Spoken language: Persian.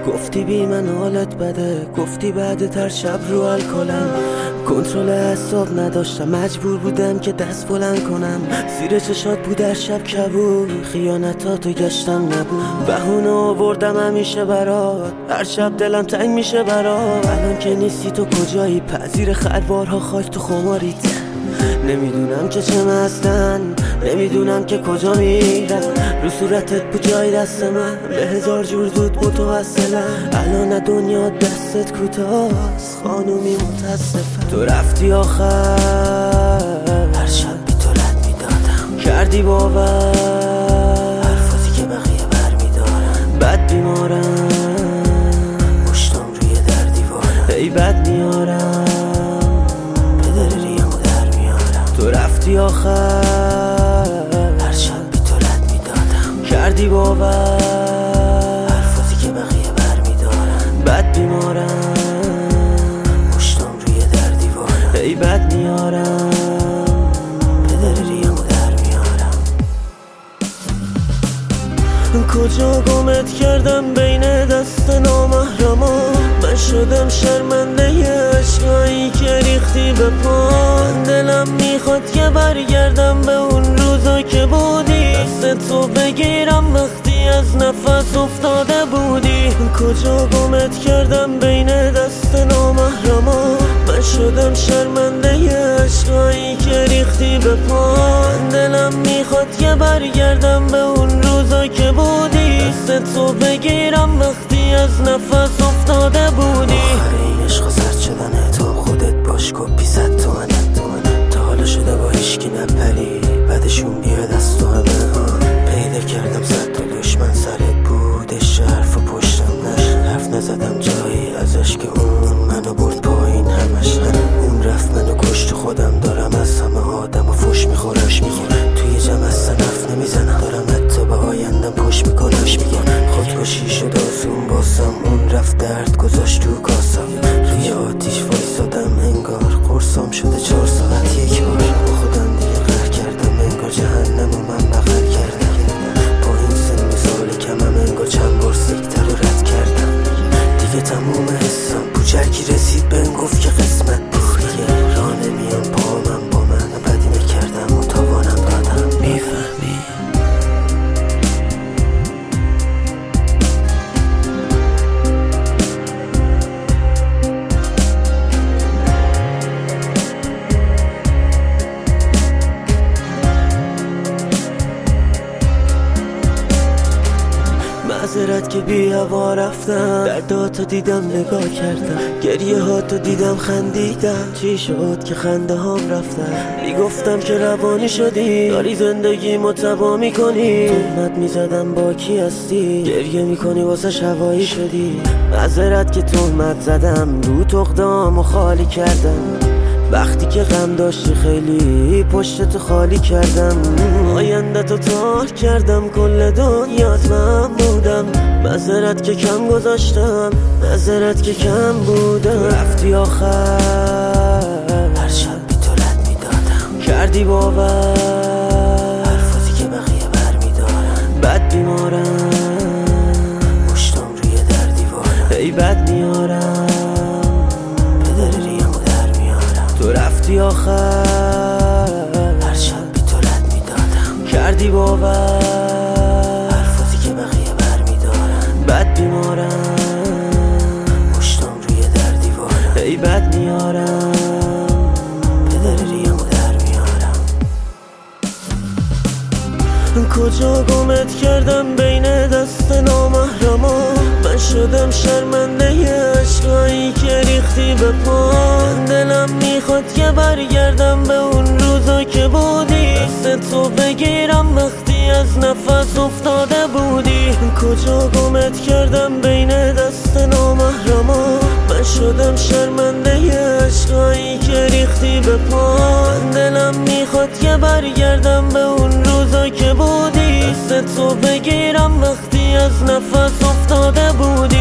گفتی بی من حالت بده، گفتی بعد تر شب رو الکلم. کنترل اعصاب نداشتم، مجبور بودم که دست بلند کنم. زیر چشات بود در شب کبود، خیانتاتو گشتم نبود. بهونه آوردم همیشه برات، هر شب دلم تنگ میشه برات. الان که نیستی تو کجایی؟ پذیر خروارها خاک تو خماریت. نمیدونم که چه مستن، نمیدونم که کجا میرم. رو صورتت بود جای دست من، به هزار جور زود متوسلم. الان دنیا دستت کوتاست، خانومی متاسفم. تو رفتی آخر، هر شب بی تو لط میدادم. کردی باور حرفاتی که بقیه بر میدارم. بد بیمارم، پشتم روی در دیوارم. ای بد میارم، تو رفتی آخر، هر شب بی تو لط میدادم. کردی باور حرفاتی که بقیه بر میدارم. بد بیمارم، پشتم روی در دیوارم. ای بد میارم، پدر ریمو در میارم. کجا گمت کردم بین دست نامحرما. من شدم شرمنده عشقایی که ریختی به پا. دلم میخواد که برگردم به اون روزا که بودی، دست تو بگیرم وقتی از نفس افتاده بودی. کجا گمت کردم بین دست نامحرما. من شدم شرمنده عشقایی که ریختی به پا. دلم میخواد که برگردم به اون روزا که بودی، دست تو بگیرم وقتی از نفس افتاده بودی. آخر این عشق سرد شدنه، تو خودت باش کپی صد تومنه. تا حالا شده با هیچکی نپری، بعدشون بیاد از تو همه. پیدا کردم صد تا دشمن سرت بودش، حرف و پشتم نش. حرف نزدم جایی ازش که اون منو برد پایین همش. اون رفت منو کشت، خودم دارم از همه آدم و فش میخورش میگیرم. توی جمع از نفت نمیزنم، دارم حتی به آیندم پشت میکنش میگم. خودکشی شد آسون باسم، اون رفت درد گذاشت تو کاسم. روی آتیش وایسادم انگار قرصام شده 4 ساعت یک بار. با خودم دیگه قهر کردم، انگار جهنم و من بغل کردم. با این سن و سال کمم انگار چند بار سکتر رو رد کردم. دیگه تموم حسام بوجرکی رسید بهم گفت که قسمت دیگه راه نمیان پا من با من. بدی میکردم و تاوانم دادم. میفهمی؟ معذرت که بی هوا رفتم، درداتو دیدم نگاه کردم، گریه هاتو دیدم خندیدم. چی شد که خنده هام رفتم؟ میگفتم که روانی شدی، داری زندگی متبا میکنی. تهمت میزدم با کی هستی، گریه میکنی واسه هوایی شدی. معذرت که تهمت زدم، رو تقدامو خالی کردم. وقتی که غم داشتی خیلی پشتتو خالی کردم. آینده تو تار کردم، کل دنیات من بودم. معذرت که کم گذاشتم، معذرت که کم بودم. رفتی آخر، هر شب بی تو لط میدادم. کردی باور حرفاتی که بقیه بر میدارم. بد بیمارم، پشتم روی در دیوارم. ای بد میارم، تو رفتی آخر، هر شب بی تو لط میدادم. کردی باور حرفاتی که بقیه بر میدارم. بد بیمارم، پشتم روی در دیوارم. ای بد میارم، پدر ریمو در میارم. کجا گمت کردم بین دست نامحرما. من شدم شرمنده عشقایی که ریختی به پا. دلم میخواد که برگردم به اون روزا که بودی، دست تو بگیرم وقتی از نفس افتاده بودی. کجا گمت کردم بین دست نامحرما. من شدم شرمنده عشقایی که ریختی به پا. دلم میخواد که برگردم به اون روزا که بودی، دست تو بگیرم وقتی از نفس افتاده بودی.